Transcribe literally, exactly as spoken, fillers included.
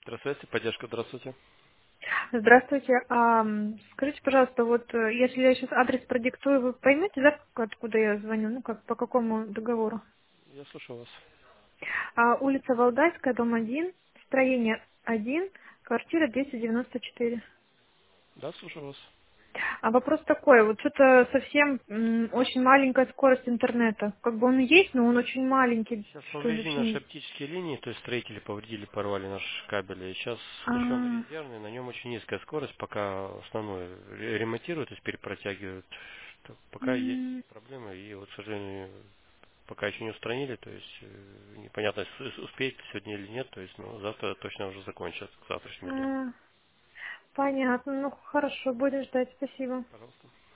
Здравствуйте, поддержка, здравствуйте. Здравствуйте. Ам, скажите, пожалуйста, вот э, если я сейчас адрес продиктую, вы поймете, да, как- откуда я звоню? Ну, как, по какому договору? Я слушаю вас. А, улица Валдайская, дом один, строение один, квартира двести девяносто четыре. Да, слушаю вас. А вопрос такой, вот что-то совсем м, очень маленькая скорость интернета. Как бы он есть, но он очень маленький, Сейчас что ли, повредили наши очень... оптические линии, то есть строители повредили, порвали наш кабель. И сейчас А, включен резервный, на нем очень низкая скорость, пока основной ре- ремонтируют, то есть перепротягивают. То пока есть м, проблемы, и вот, к сожалению, пока еще не устранили, то есть э, непонятно, с- с- успеет сегодня или нет, то есть, ну, завтра точно уже закончат, к завтрашнему дню. а, понятно, ну хорошо, будем ждать, спасибо. Пожалуйста.